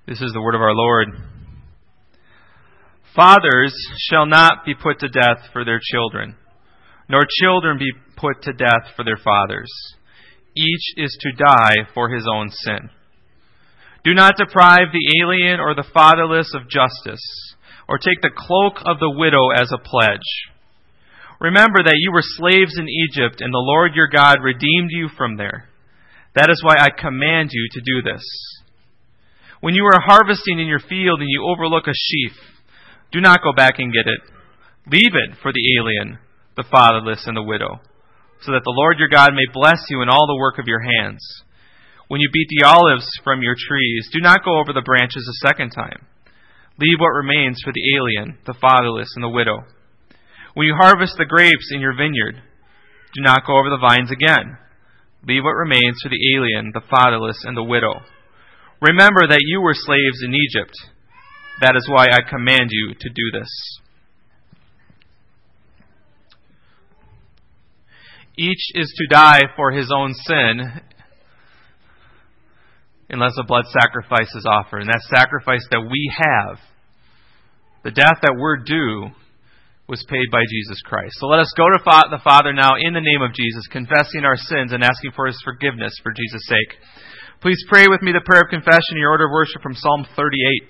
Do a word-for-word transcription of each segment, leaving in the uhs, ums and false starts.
This is the word of our Lord. Fathers shall not be put to death for their children, nor children be put to death for their fathers. Each is to die for his own sin. Do not deprive the alien or the fatherless of justice, or take the cloak of the widow as a pledge. Remember that you were slaves in Egypt, and the Lord your God redeemed you from there. That is why I command you to do this. When you are harvesting in your field and you overlook a sheaf, do not go back and get it. Leave it for the alien, the fatherless, and the widow, so that the Lord your God may bless you in all the work of your hands. When you beat the olives from your trees, do not go over the branches a second time. Leave what remains for the alien, the fatherless, and the widow. When you harvest the grapes in your vineyard, do not go over the vines again. Leave what remains for the alien, the fatherless, and the widow. Remember that you were slaves in Egypt. That is why I command you to do this. Each is to die for his own sin, unless a blood sacrifice is offered. And that sacrifice that we have, the death that we're due, was paid by Jesus Christ. So let us go to the Father now in the name of Jesus, confessing our sins and asking for His forgiveness for Jesus' sake. Please pray with me the prayer of confession in your order of worship from Psalm thirty-eight.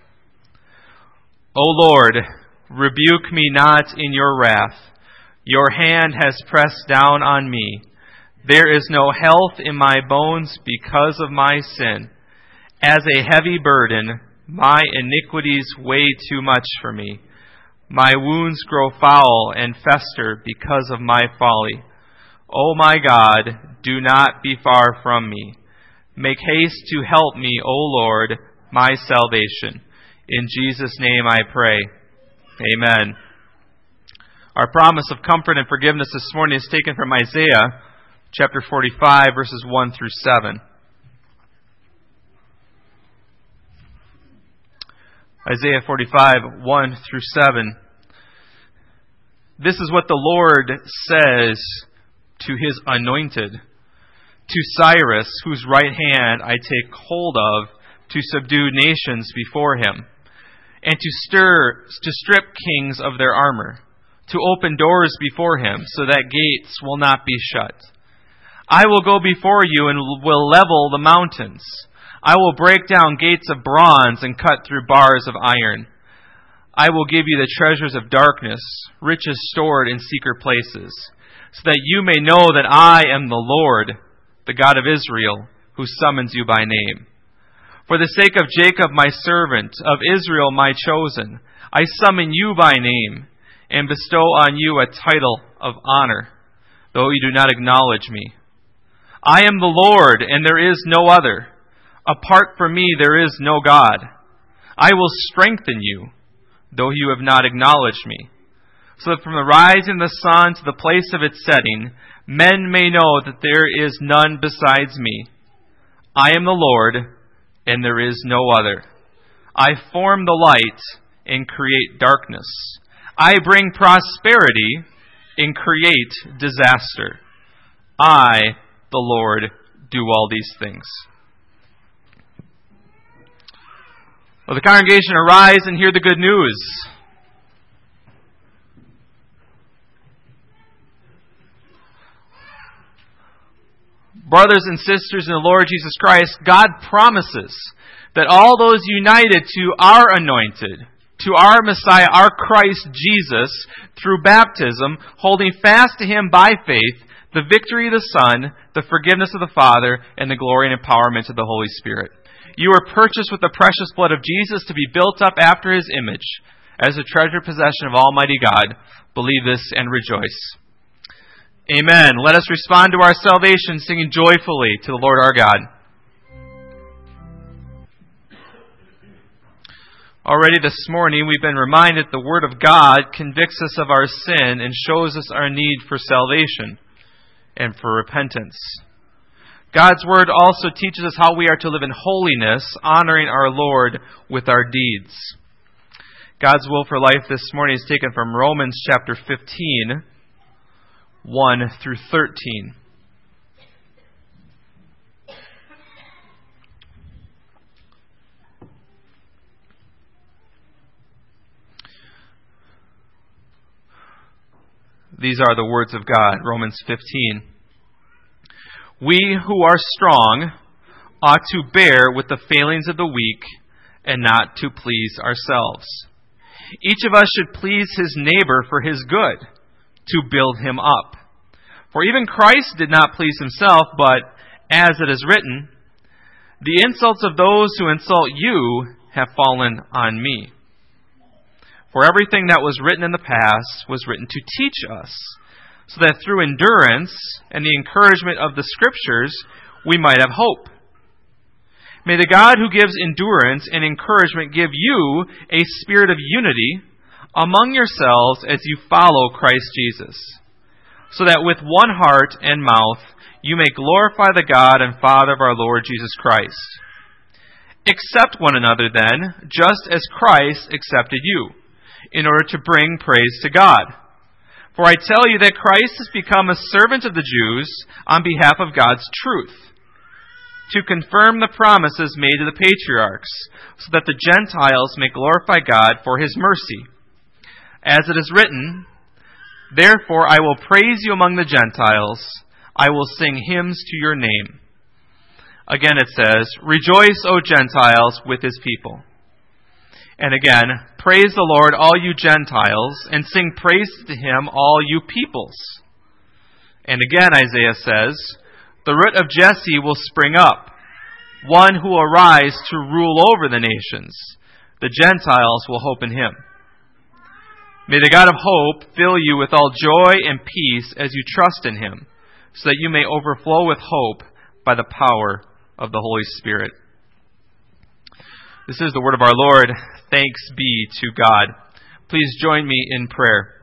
O Lord, rebuke me not in your wrath. Your hand has pressed down on me. There is no health in my bones because of my sin. As a heavy burden, my iniquities weigh too much for me. My wounds grow foul and fester because of my folly. O my God, do not be far from me. Make haste to help me, O Lord, my salvation. In Jesus' name I pray. Amen. Our promise of comfort and forgiveness this morning is taken from Isaiah chapter forty-five, verses one through seven. Isaiah forty-five, one through seven. This is what the Lord says to His anointed, to Cyrus, whose right hand I take hold of, to subdue nations before him, and to stir, to strip kings of their armor, to open doors before him, so that gates will not be shut. I will go before you and will level the mountains. I will break down gates of bronze and cut through bars of iron. I will give you the treasures of darkness, riches stored in secret places, so that you may know that I am the Lord, the God of Israel, who summons you by name. For the sake of Jacob my servant, of Israel my chosen, I summon you by name, and bestow on you a title of honor, though you do not acknowledge me. I am the Lord, and there is no other. Apart from me there is no God. I will strengthen you, though you have not acknowledged me, so that from the rising of the sun to the place of its setting, men may know that there is none besides me. I am the Lord, and there is no other. I form the light and create darkness. I bring prosperity and create disaster. I, the Lord, do all these things. Will the congregation arise and hear the good news? Brothers and sisters in the Lord Jesus Christ, God promises that all those united to our anointed, to our Messiah, our Christ Jesus, through baptism, holding fast to Him by faith, the victory of the Son, the forgiveness of the Father, and the glory and empowerment of the Holy Spirit. You are purchased with the precious blood of Jesus to be built up after His image, as a treasured possession of Almighty God. Believe this and rejoice. Amen. Let us respond to our salvation singing joyfully to the Lord our God. Already this morning we've been reminded the Word of God convicts us of our sin and shows us our need for salvation and for repentance. God's Word also teaches us how we are to live in holiness, honoring our Lord with our deeds. God's will for life this morning is taken from Romans chapter fifteen, one through thirteen. these are the words of God, Romans fifteen. We who are strong ought to bear with the failings of the weak and not to please ourselves. Each of us should please his neighbor for his good, to build him up. For even Christ did not please himself, but, as it is written, the insults of those who insult you have fallen on me. For everything that was written in the past was written to teach us, so that through endurance and the encouragement of the Scriptures we might have hope. May the God who gives endurance and encouragement give you a spirit of unity among yourselves as you follow Christ Jesus, so that with one heart and mouth you may glorify the God and Father of our Lord Jesus Christ. Accept one another then, just as Christ accepted you, in order to bring praise to God. For I tell you that Christ has become a servant of the Jews on behalf of God's truth, to confirm the promises made to the patriarchs, so that the Gentiles may glorify God for his mercy. As it is written, therefore I will praise you among the Gentiles, I will sing hymns to your name. Again it says, rejoice, O Gentiles, with his people. And again, praise the Lord, all you Gentiles, and sing praise to him, all you peoples. And again Isaiah says, the root of Jesse will spring up, one who will arise to rule over the nations. The Gentiles will hope in him. May the God of hope fill you with all joy and peace as you trust in him, so that you may overflow with hope by the power of the Holy Spirit. This is the word of our Lord. Thanks be to God. Please join me in prayer.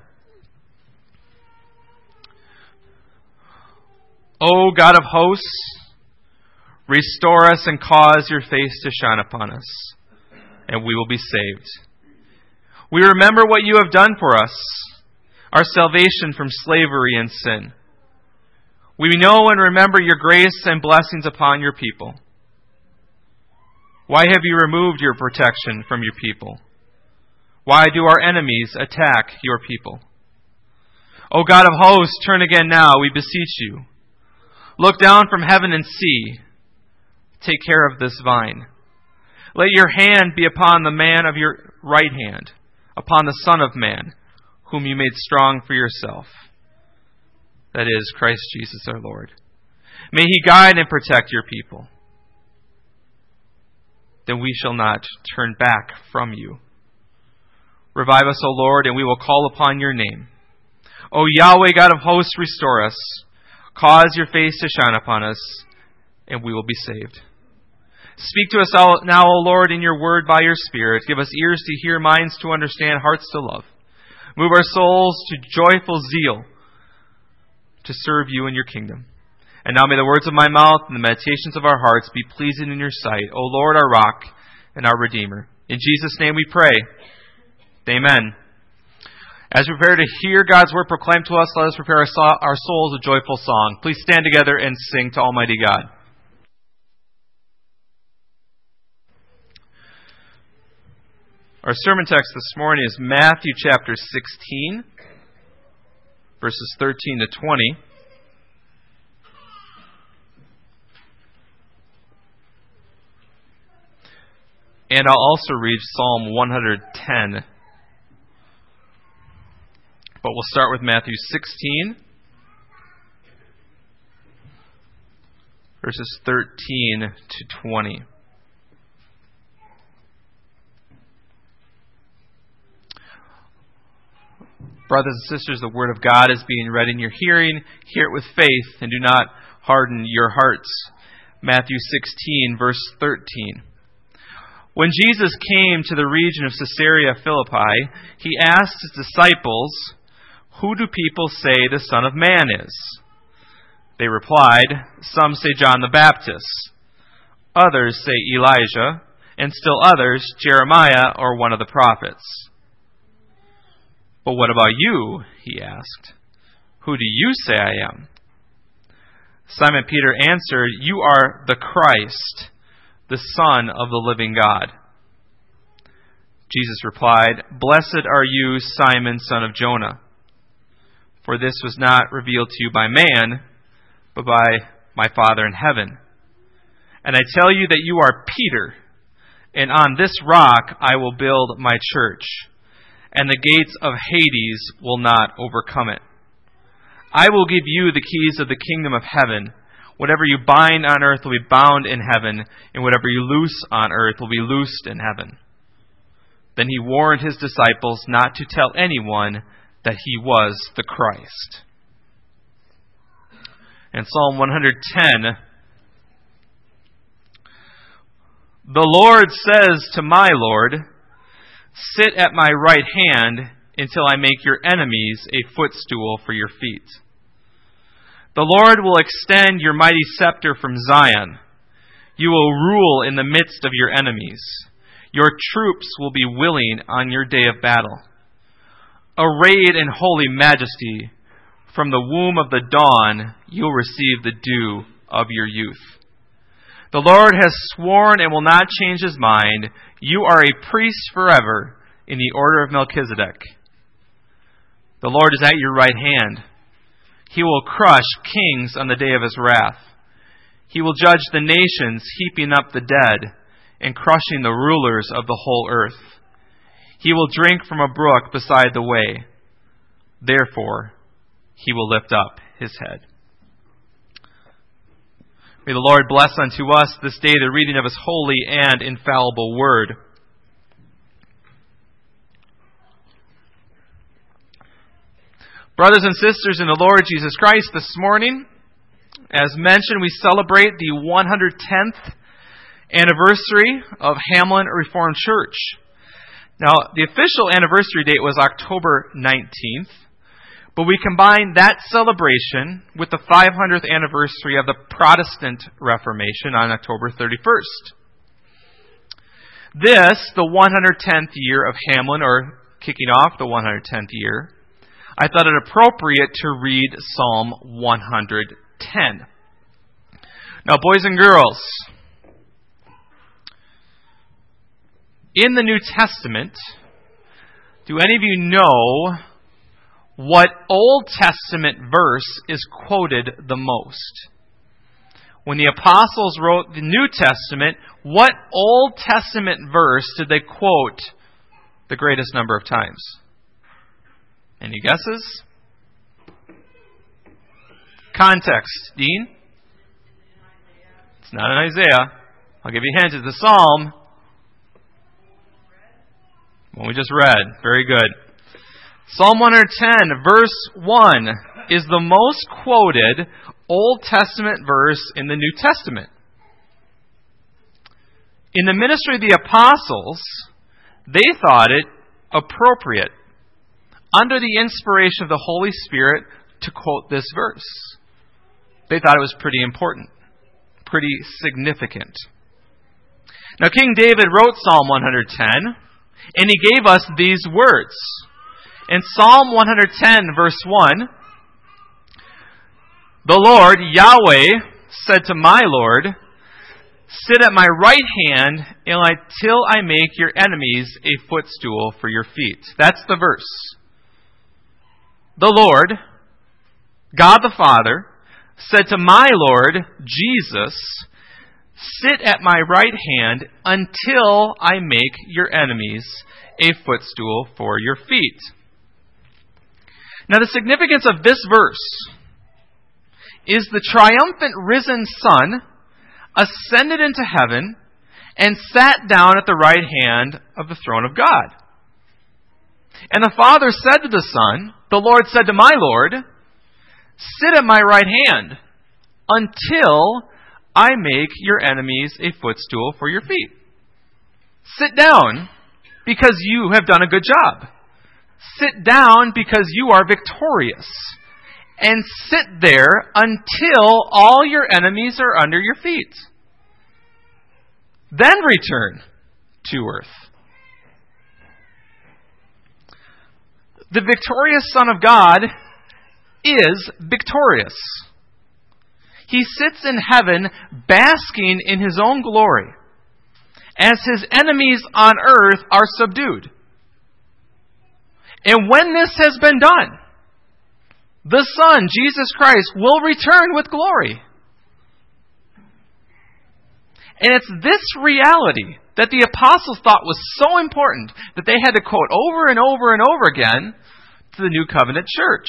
O God of hosts, restore us and cause your face to shine upon us, and we will be saved. We remember what you have done for us, our salvation from slavery and sin. We know and remember your grace and blessings upon your people. Why have you removed your protection from your people? Why do our enemies attack your people? O God of hosts, turn again now, we beseech you. Look down from heaven and see. Take care of this vine. Let your hand be upon the man of your right hand, upon the Son of Man, whom you made strong for yourself. That is, Christ Jesus our Lord. May he guide and protect your people. Then we shall not turn back from you. Revive us, O Lord, and we will call upon your name. O Yahweh, God of hosts, restore us. Cause your face to shine upon us, and we will be saved. Speak to us now, O Lord, in your word by your Spirit. Give us ears to hear, minds to understand, hearts to love. Move our souls to joyful zeal to serve you in your kingdom. And now may the words of my mouth and the meditations of our hearts be pleasing in your sight, O Lord, our rock and our Redeemer. In Jesus' name we pray. Amen. As we prepare to hear God's word proclaimed to us, let us prepare our souls a joyful song. Please stand together and sing to Almighty God. Our sermon text this morning is Matthew chapter sixteen, verses thirteen to twenty. And I'll also read Psalm one hundred ten. But we'll start with Matthew sixteen, verses thirteen to twenty. Brothers and sisters, the word of God is being read in your hearing. Hear it with faith and do not harden your hearts. Matthew sixteen, verse thirteen. When Jesus came to the region of Caesarea Philippi, he asked his disciples, "Who do people say the Son of Man is?" They replied, "Some say John the Baptist, others say Elijah, and still others Jeremiah or one of the prophets." "But what about you?" he asked. "Who do you say I am?" Simon Peter answered, "You are the Christ, the Son of the living God." Jesus replied, "Blessed are you, Simon, son of Jonah. for this was not revealed to you by man, but by my Father in heaven. And I tell you that you are Peter, and on this rock I will build my church, and the gates of Hades will not overcome it. I will give you the keys of the kingdom of heaven. Whatever you bind on earth will be bound in heaven, and whatever you loose on earth will be loosed in heaven. Then he warned his disciples not to tell anyone that he was the Christ. In Psalm one ten, the Lord says to my Lord, sit at my right hand until I make your enemies a footstool for your feet. The Lord will extend your mighty scepter from Zion. You will rule in the midst of your enemies. Your troops will be willing on your day of battle. Arrayed in holy majesty, from the womb of the dawn, you'll receive the dew of your youth. The Lord has sworn and will not change his mind. You are a priest forever in the order of Melchizedek. The Lord is at your right hand. He will crush kings on the day of his wrath. He will judge the nations, heaping up the dead and crushing the rulers of the whole earth. He will drink from a brook beside the way. Therefore, he will lift up his head. May the Lord bless unto us this day the reading of his holy and infallible word. Brothers and sisters in the Lord Jesus Christ, this morning, as mentioned, we celebrate the one hundred tenth anniversary of Hamlin Reformed Church. Now, the official anniversary date was October nineteenth, but we combine that celebration with the five hundredth anniversary of the Protestant Reformation on October thirty-first. This, the one hundred tenth year of Hamlin, or kicking off the one hundred tenth year, I thought it appropriate to read Psalm one hundred ten. Now, boys and girls, in the New Testament, do any of you know what Old Testament verse is quoted the most? When the apostles wrote the New Testament, what Old Testament verse did they quote the greatest number of times? Any guesses? Context. Dean? It's not in Isaiah. I'll give you a hint. It's the Psalm. One we just read. Very good. Psalm one hundred ten, verse one, is the most quoted Old Testament verse in the New Testament. In the ministry of the apostles, they thought it appropriate, under the inspiration of the Holy Spirit, to quote this verse. They thought it was pretty important, pretty significant. Now, King David wrote Psalm one hundred ten, and he gave us these words. In Psalm one hundred ten, verse one, the Lord, Yahweh, said to my Lord, sit at my right hand until I make your enemies a footstool for your feet. That's the verse. The Lord, God the Father, said to my Lord, Jesus, sit at my right hand until I make your enemies a footstool for your feet. Now, the significance of this verse is the triumphant risen Son ascended into heaven and sat down at the right hand of the throne of God. And the Father said to the Son, the Lord said to my Lord, sit at my right hand until I make your enemies a footstool for your feet. Sit down because you have done a good job. Sit down because you are victorious. And sit there until all your enemies are under your feet. Then return to earth. The victorious Son of God is victorious. He sits in heaven basking in his own glory as his enemies on earth are subdued. And when this has been done, the Son, Jesus Christ, will return with glory. And it's this reality that the apostles thought was so important that they had to quote over and over and over again to the New Covenant church.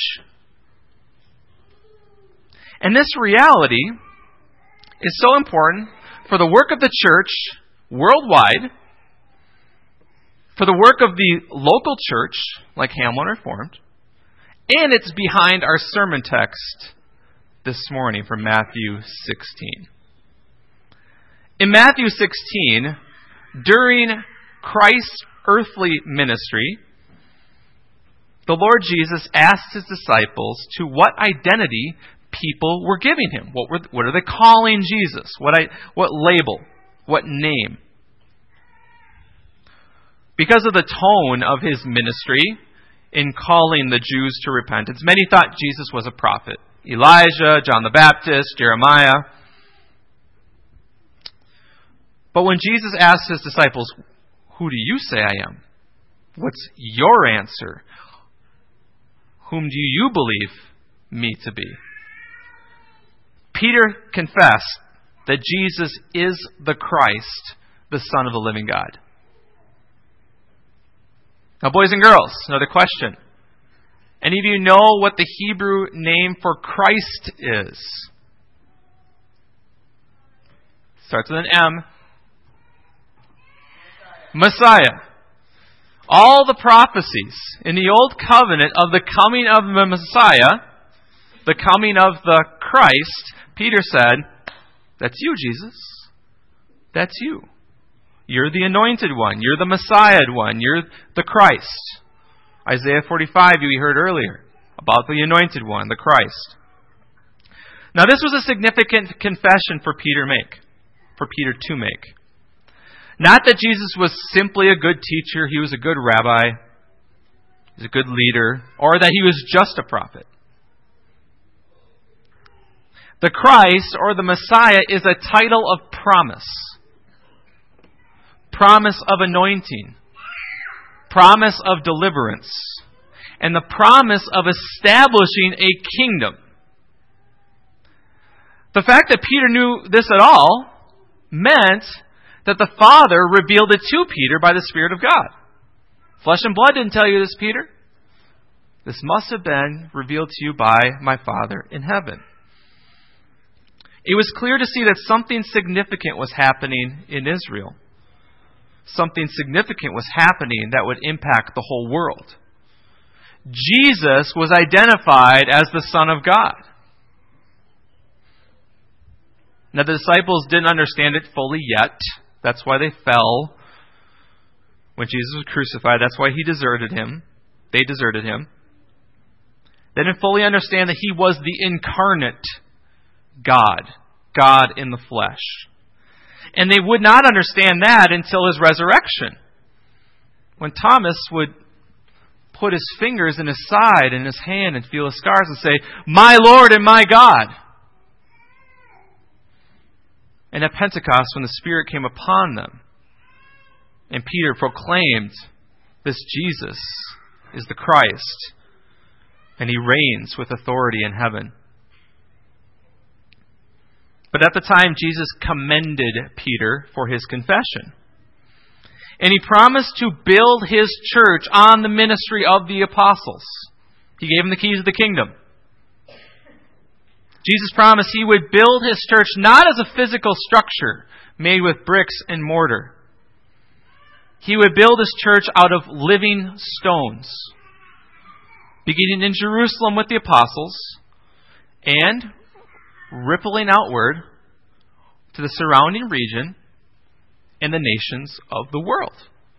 And this reality is so important for the work of the church worldwide, for the work of the local church, like Hamlin Reformed, and it's behind our sermon text this morning from Matthew sixteen. In Matthew sixteen, during Christ's earthly ministry, the Lord Jesus asked his disciples to what identity people were giving him. What were what are they calling Jesus? What I what label? What name? Because of the tone of his ministry in calling the Jews to repentance, many thought Jesus was a prophet. Elijah, John the Baptist, Jeremiah. But when Jesus asked his disciples, "Who do you say I am?" What's your answer? Whom do you believe me to be? Peter confessed that Jesus is the Christ, the Son of the living God. Now, boys and girls, another question. Any of you know what the Hebrew name for Christ is? Starts with an M. Messiah. All the prophecies in the Old Covenant of the coming of the Messiah, the coming of the Christ, Peter said, "That's you, Jesus. That's you. You're the anointed one. You're the Messiah one. You're the Christ." Isaiah forty-five, we heard earlier, about the anointed one, the Christ. Now, this was a significant confession for Peter make, for Peter to make. Not that Jesus was simply a good teacher, he was a good rabbi, he was a good leader, or that he was just a prophet. The Christ, or the Messiah, is a title of promise. Promise of anointing. Promise of deliverance. And the promise of establishing a kingdom. The fact that Peter knew this at all meant that the Father revealed it to Peter by the Spirit of God. Flesh and blood didn't tell you this, Peter. This must have been revealed to you by my Father in heaven. It was clear to see that something significant was happening in Israel. Something significant was happening that would impact the whole world. Jesus was identified as the Son of God. Now, the disciples didn't understand it fully yet. That's why they fell when Jesus was crucified. That's why he deserted him. They deserted him. They didn't fully understand that he was the incarnate God. God in the flesh. And they would not understand that until his resurrection. When Thomas would put his fingers in his side and his hand and feel his scars and say, "My Lord and my God." And at Pentecost, when the Spirit came upon them, and Peter proclaimed, "This Jesus is the Christ, and he reigns with authority in heaven." But at the time, Jesus commended Peter for his confession. And he promised to build his church on the ministry of the apostles. He gave him the keys of the kingdom. Jesus promised he would build his church not as a physical structure made with bricks and mortar. He would build his church out of living stones, beginning in Jerusalem with the apostles and rippling outward to the surrounding region and the nations of the world.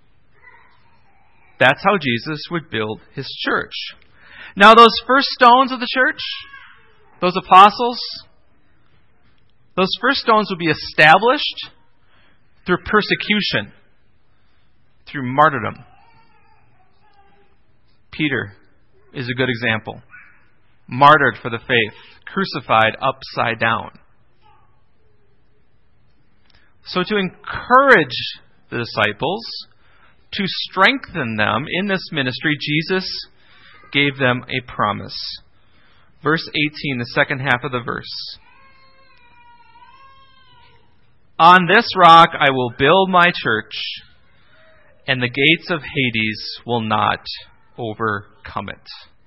That's how Jesus would build his church. Now, those first stones of the church, those apostles, those first stones would be established through persecution, through martyrdom. Peter is a good example. Martyred for the faith, crucified upside down. So to encourage the disciples, to strengthen them in this ministry, Jesus gave them a promise. Verse eighteen, the second half of the verse. On this rock I will build my church, and the gates of Hades will not overcome it.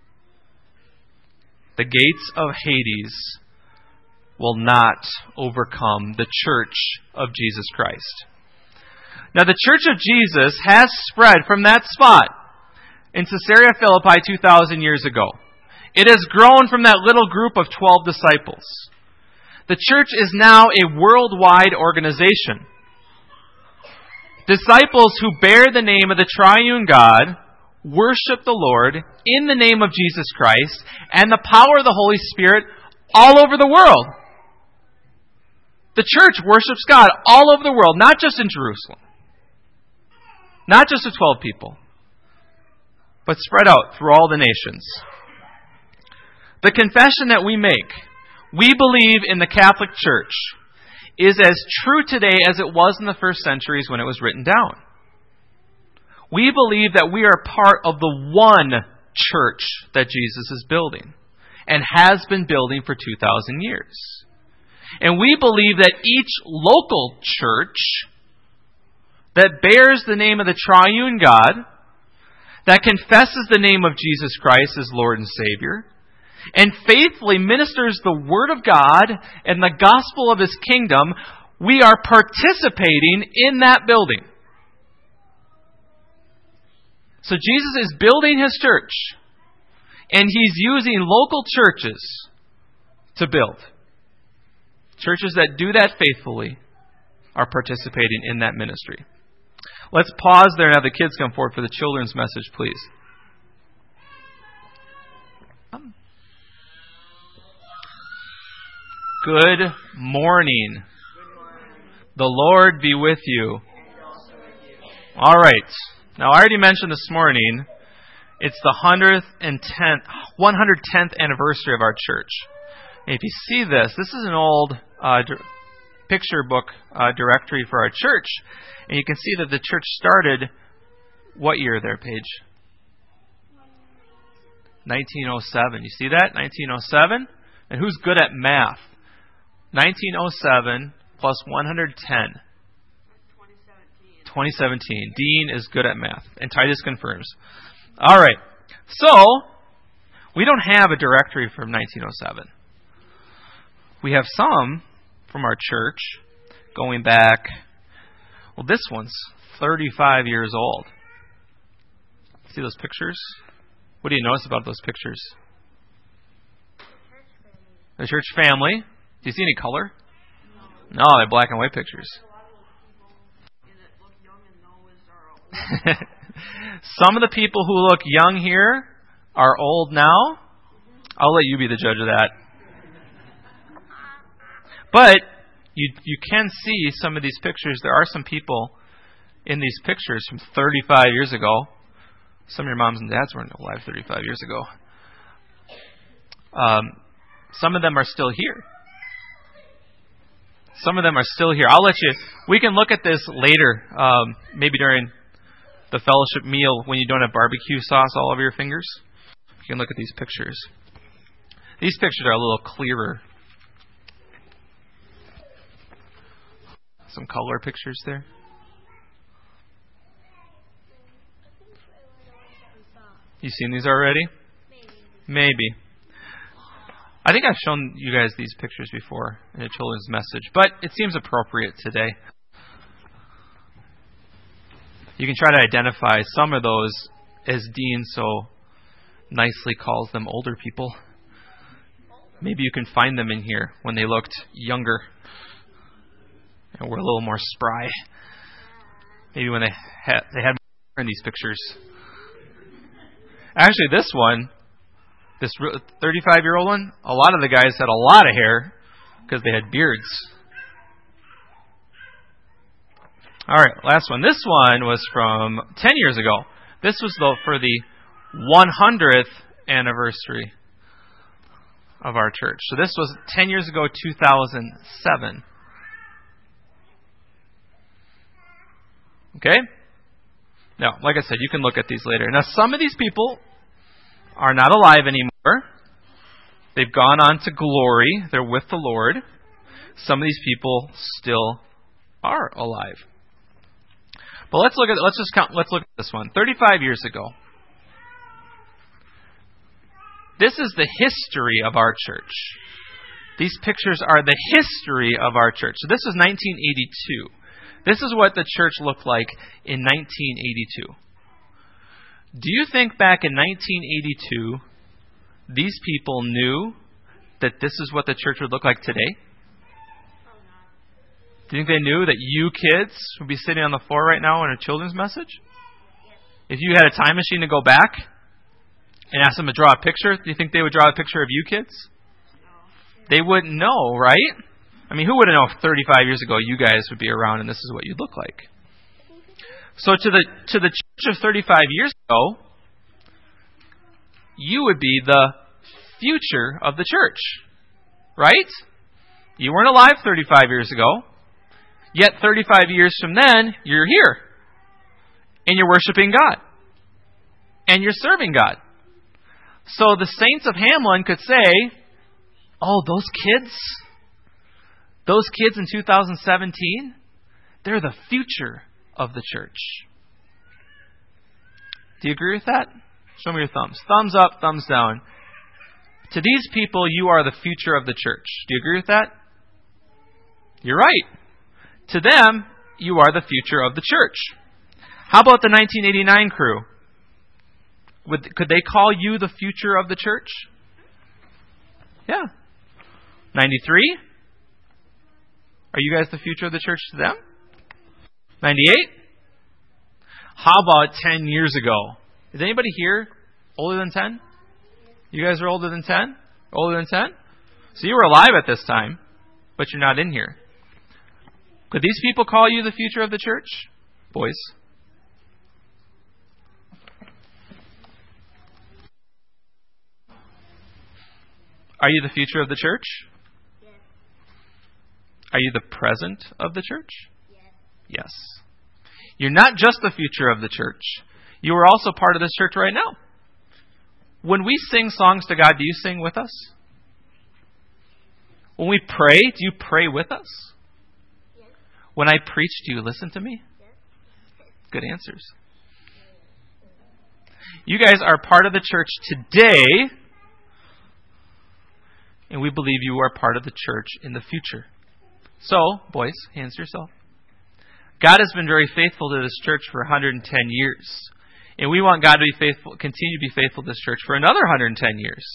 The gates of Hades will not overcome the church of Jesus Christ. Now the church of Jesus has spread from that spot in Caesarea Philippi two thousand years ago. It has grown from that little group of twelve disciples. The church is now a worldwide organization. Disciples who bear the name of the triune God worship the Lord in the name of Jesus Christ and the power of the Holy Spirit all over the world. The church worships God all over the world, not just in Jerusalem. Not just the twelve people, but spread out through all the nations. The confession that we make, we believe in the Catholic Church, is as true today as it was in the first centuries when it was written down. We believe that we are part of the one church that Jesus is building and has been building for two thousand years. And we believe that each local church that bears the name of the triune God, that confesses the name of Jesus Christ as Lord and Savior, and faithfully ministers the Word of God and the gospel of His kingdom, we are participating in that building. So Jesus is building His church, and He's using local churches to build. Churches that do that faithfully are participating in that ministry. Let's pause there and have the kids come forward for the children's message, please. Good morning. The Lord be with you. All right. Now, I already mentioned this morning, it's the one hundred tenth anniversary of our church. And if you see this, this is an old uh, picture book uh, directory for our church. And you can see that the church started, what year there, Paige? nineteen oh seven. You see that? nineteen oh seven? And who's good at math? nineteen oh seven plus one hundred ten. twenty seventeen. Dean is good at math. And Titus confirms. All right. So, we don't have a directory from nineteen oh seven. We have some from our church going back, well, this one's thirty-five years old. See those pictures? What do you notice about those pictures? The church family. Do you see any color? No, no, they're black and white pictures. Some of the people who look young here are old now. I'll let you be the judge of that. But you you can see some of these pictures. There are some people in these pictures from thirty-five years ago. Some of your moms and dads weren't alive thirty-five years ago. Um, some of them are still here. Some of them are still here. I'll let you... We can look at this later, um, maybe during the fellowship meal when you don't have barbecue sauce all over your fingers. You can look at these pictures. These pictures are a little clearer. Some color pictures there. You seen these already? Maybe. Maybe. I think I've shown you guys these pictures before in a children's message, but it seems appropriate today. You can try to identify some of those, as Dean so nicely calls them, older people. Maybe you can find them in here when they looked younger and were a little more spry. Maybe when they had they had more in these pictures. Actually, this one, this thirty-five-year-old one, a lot of the guys had a lot of hair because they had beards. All right, last one. This one was from ten years ago. This was the, for the one hundredth anniversary of our church. So this was ten years ago, two thousand seven. Okay? Now, like I said, you can look at these later. Now, some of these people are not alive anymore. They've gone on to glory. They're with the Lord. Some of these people still are alive. But let's look at let's just count let's look at this one. thirty-five years ago. This is the history of our church. These pictures are the history of our church. So this is nineteen eighty-two. This is what the church looked like in nineteen eighty-two. Do you think back in nineteen eighty-two, these people knew that this is what the church would look like today? Do you think they knew that you kids would be sitting on the floor right now in a children's message? If you had a time machine to go back and ask them to draw a picture, do you think they would draw a picture of you kids? They wouldn't know, right? I mean, who would have known thirty-five years ago you guys would be around and this is what you'd look like? So to the to the church of thirty-five years ago, you would be the future of the church, right? You weren't alive thirty-five years ago, yet thirty-five years from then, you're here, and you're worshiping God, and you're serving God. So the saints of Hamlin could say, oh, those kids, those kids in two thousand seventeen, they're the future of the church. Do you agree with that? Show me your thumbs. Thumbs up, thumbs down. To these people, you are the future of the church. Do you agree with that? You're right. To them, you are the future of the church. How about the nineteen eighty-nine crew? Would, could they call you the future of the church? Yeah. ninety-three? Are you guys the future of the church to them? ninety-eight? How about ten years ago? Is anybody here older than ten? You guys are older than ten? Older than ten? So you were alive at this time, but you're not in here. Could these people call you the future of the church? Boys. Are you the future of the church? Yes. Are you the present of the church? Yes. Yes. You're not just the future of the church. You are also part of this church right now. When we sing songs to God, do you sing with us? When we pray, do you pray with us? Yes. When I preach, do you listen to me? Yes. Good answers. You guys are part of the church today, and we believe you are part of the church in the future. So, boys, hands to yourself. God has been very faithful to this church for one hundred ten years. And we want God to be faithful, continue to be faithful to this church for another one hundred ten years.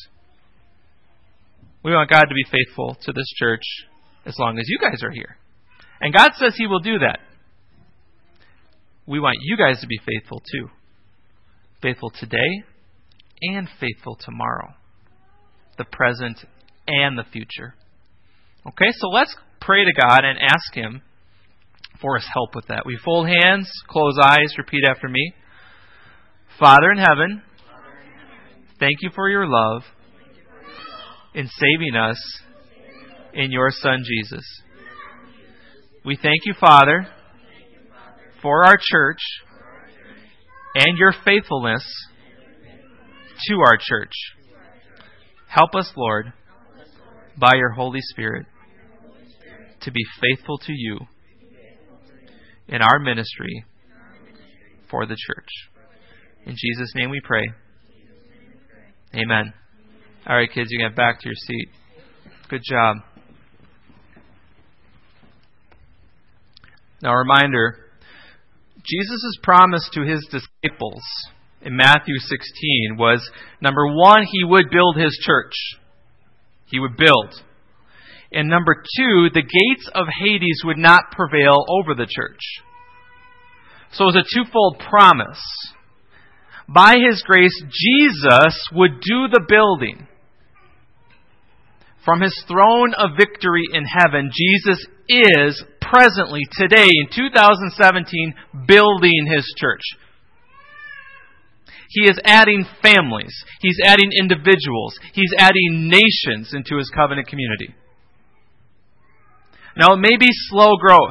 We want God to be faithful to this church as long as you guys are here. And God says He will do that. We want you guys to be faithful too. Faithful today and faithful tomorrow. The present and the future. Okay, so let's pray to God and ask Him for His help with that. We fold hands, close eyes, repeat after me. Father in heaven, thank you for your love in saving us in your Son Jesus. We thank you, Father, for our church and your faithfulness to our church. Help us, Lord, by your Holy Spirit, to be faithful to you in our ministry for the church. In Jesus' name we pray. Amen. All right, kids, you can get back to your seat. Good job. Now, a reminder, Jesus' promise to His disciples in Matthew sixteen was, number one, He would build His church. He would build. And number two, the gates of Hades would not prevail over the church. So it was a twofold promise. By His grace, Jesus would do the building. From His throne of victory in heaven, Jesus is presently, today, in two thousand seventeen, building His church. He is adding families. He's adding individuals. He's adding nations into His covenant community. Now, it may be slow growth.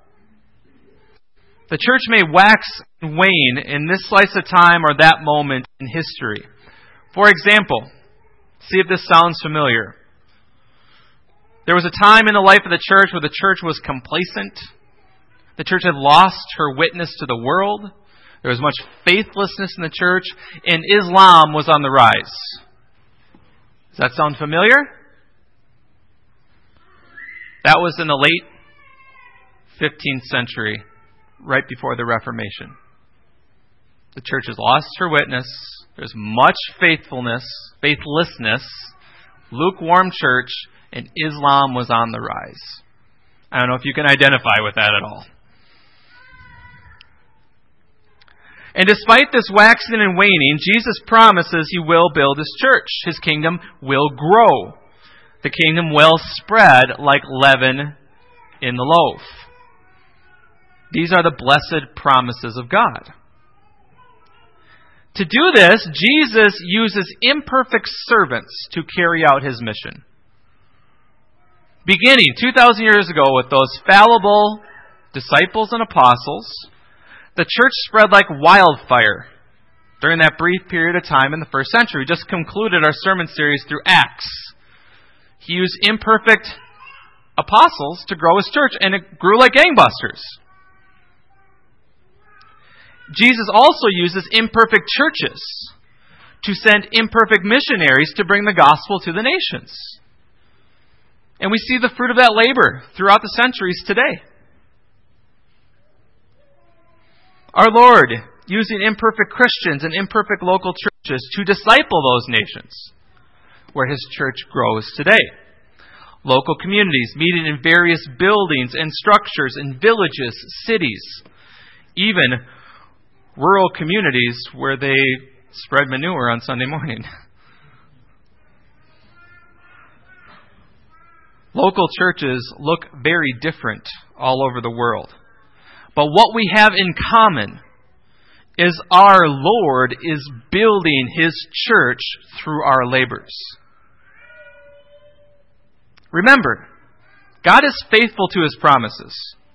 The church may wax and wane in this slice of time or that moment in history. For example, See if this sounds familiar. There was a time in the life of the church where the church was complacent. The church had lost her witness to the world. There was much faithlessness in the church, and Islam was on the rise. Does that sound familiar? That was in the late fifteenth century, right before the Reformation. The church has lost her witness. There's much faithfulness, faithlessness, lukewarm church, and Islam was on the rise. I don't know if you can identify with that at all. And despite this waxing and waning, Jesus promises He will build His church. His kingdom will grow. The kingdom will spread like leaven in the loaf. These are the blessed promises of God. To do this, Jesus uses imperfect servants to carry out His mission. Beginning two thousand years ago with those fallible disciples and apostles, the church spread like wildfire during that brief period of time in the first century. We just concluded our sermon series through Acts. He used imperfect apostles to grow His church, and it grew like gangbusters. Jesus also uses imperfect churches to send imperfect missionaries to bring the gospel to the nations. And we see the fruit of that labor throughout the centuries today. Our Lord using imperfect Christians and imperfect local churches to disciple those nations where His church grows today. Local communities meeting in various buildings and structures in villages, cities, even rural communities where they spread manure on Sunday morning. Local churches look very different all over the world. But what we have in common is our Lord is building His church through our labors. Remember, God is faithful to His promises.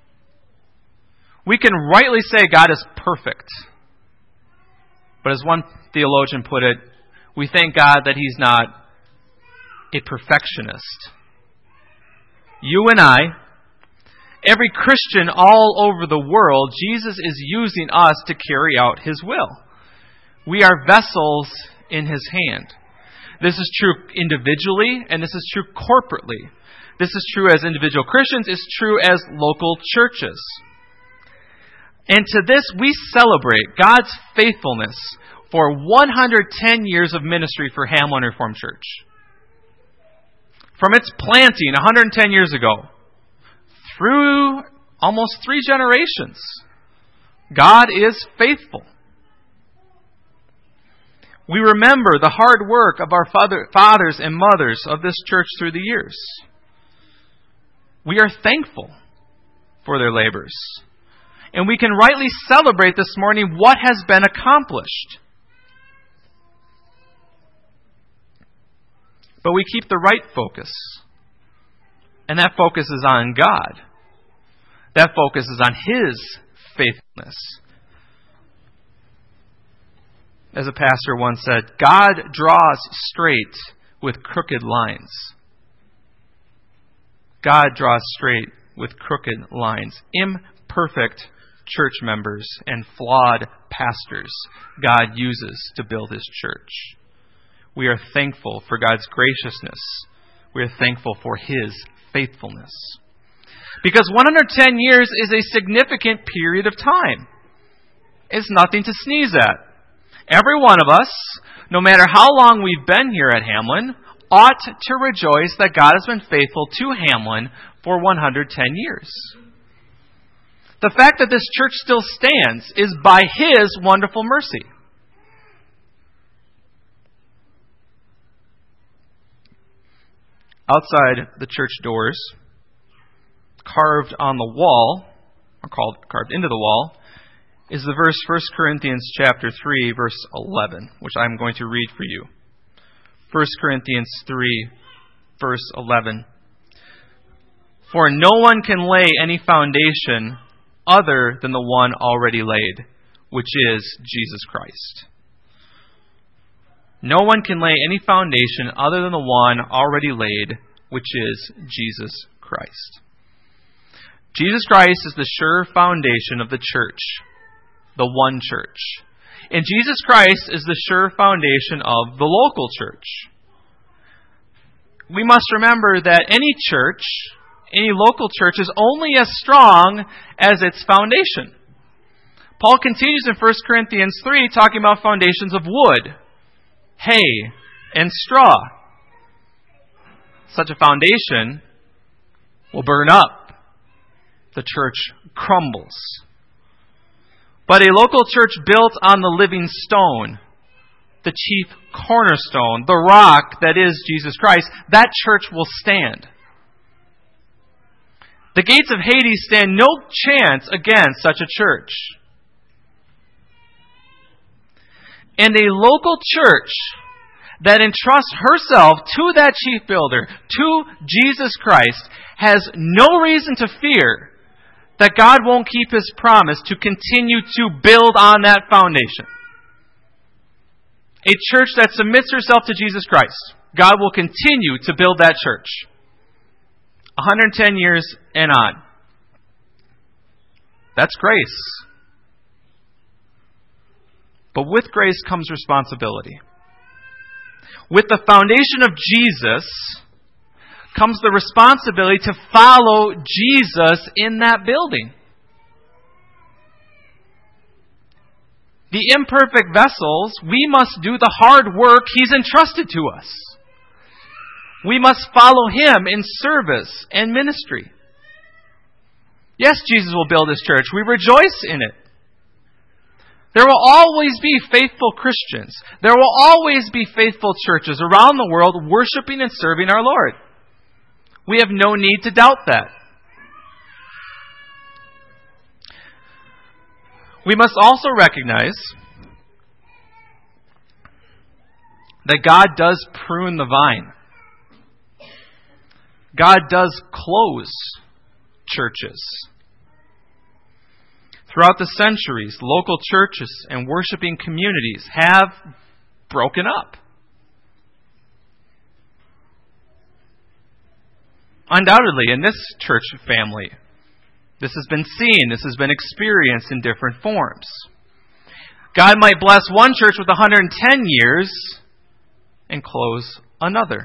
We can rightly say God is perfect. But as one theologian put it, we thank God that He's not a perfectionist. You and I, every Christian all over the world, Jesus is using us to carry out His will. We are vessels in His hand. This is true individually, and this is true corporately. This is true as individual Christians. It's true as local churches. And to this, we celebrate God's faithfulness for one hundred ten years of ministry for Hamline Reformed Church. From its planting one hundred ten years ago, through almost three generations, God is faithful. We remember the hard work of our father, fathers and mothers of this church through the years. We are thankful for their labors. And we can rightly celebrate this morning what has been accomplished. But we keep the right focus. And that focus is on God. That focus is on His faithfulness. As a pastor once said, God draws straight with crooked lines. God draws straight with crooked lines. Imperfect church members and flawed pastors God uses to build His church. We are thankful for God's graciousness. We are thankful for His faithfulness. Because one hundred ten years is a significant period of time. It's nothing to sneeze at. Every one of us, no matter how long we've been here at Hamline, ought to rejoice that God has been faithful to Hamline for one hundred ten years. The fact that this church still stands is by His wonderful mercy. Outside the church doors, carved on the wall, or called carved into the wall, is the verse First Corinthians chapter three, verse eleven, which I'm going to read for you. First Corinthians three, verse eleven. For no one can lay any foundation other than the one already laid, which is Jesus Christ. No one can lay any foundation other than the one already laid, which is Jesus Christ. Jesus Christ is the sure foundation of the church, the one church. And Jesus Christ is the sure foundation of the local church. We must remember that any church, any local church, is only as strong as its foundation. Paul continues in First Corinthians three talking about foundations of wood, hay, and straw. Such a foundation will burn up. The church crumbles. But a local church built on the living stone, the chief cornerstone, the rock that is Jesus Christ, that church will stand. The gates of Hades stand no chance against such a church. And a local church that entrusts herself to that chief builder, to Jesus Christ, has no reason to fear that God won't keep His promise to continue to build on that foundation. A church that submits herself to Jesus Christ, God will continue to build that church. one hundred ten years and on. That's grace. But with grace comes responsibility. With the foundation of Jesus comes the responsibility to follow Jesus in that building. The imperfect vessels, we must do the hard work He's entrusted to us. We must follow Him in service and ministry. Yes, Jesus will build His church. We rejoice in it. There will always be faithful Christians. There will always be faithful churches around the world worshiping and serving our Lord. We have no need to doubt that. We must also recognize that God does prune the vine. God does close churches. Throughout the centuries, local churches and worshiping communities have broken up. Undoubtedly, in this church family, this has been seen, this has been experienced in different forms. God might bless one church with one hundred ten years and close another.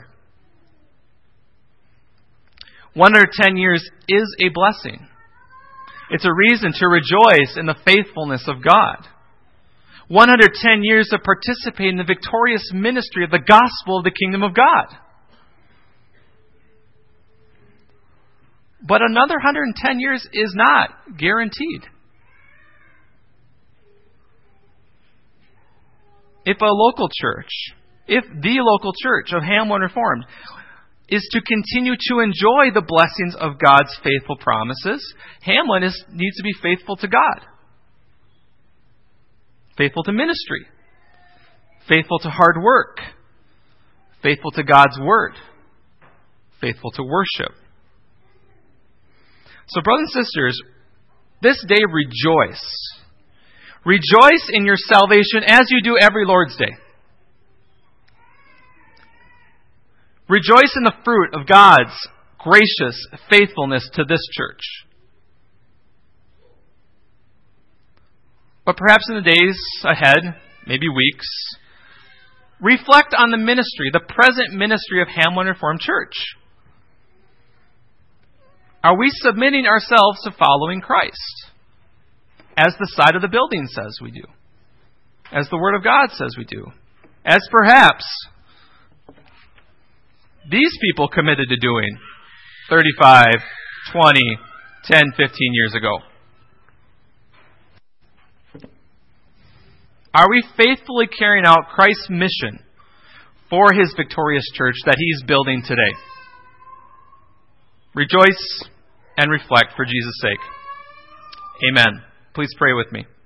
one hundred ten years is a blessing. It's a reason to rejoice in the faithfulness of God. one hundred ten years to participate in the victorious ministry of the gospel of the kingdom of God. But another one hundred ten years is not guaranteed. If a local church, if the local church of Hamlin Reformed is to continue to enjoy the blessings of God's faithful promises, Hamlin is, needs to be faithful to God. Faithful to ministry. Faithful to hard work. Faithful to God's word. Faithful to worship. So, brothers and sisters, this day rejoice. Rejoice in your salvation as you do every Lord's Day. Rejoice in the fruit of God's gracious faithfulness to this church. But perhaps in the days ahead, maybe weeks, reflect on the ministry, the present ministry of Hamlin Reformed Church. Are we submitting ourselves to following Christ? As the side of the building says we do. As the Word of God says we do. As perhaps these people committed to doing thirty-five, twenty, ten, fifteen years ago. Are we faithfully carrying out Christ's mission for His victorious church that He's building today? Rejoice and reflect for Jesus' sake. Amen. Please pray with me.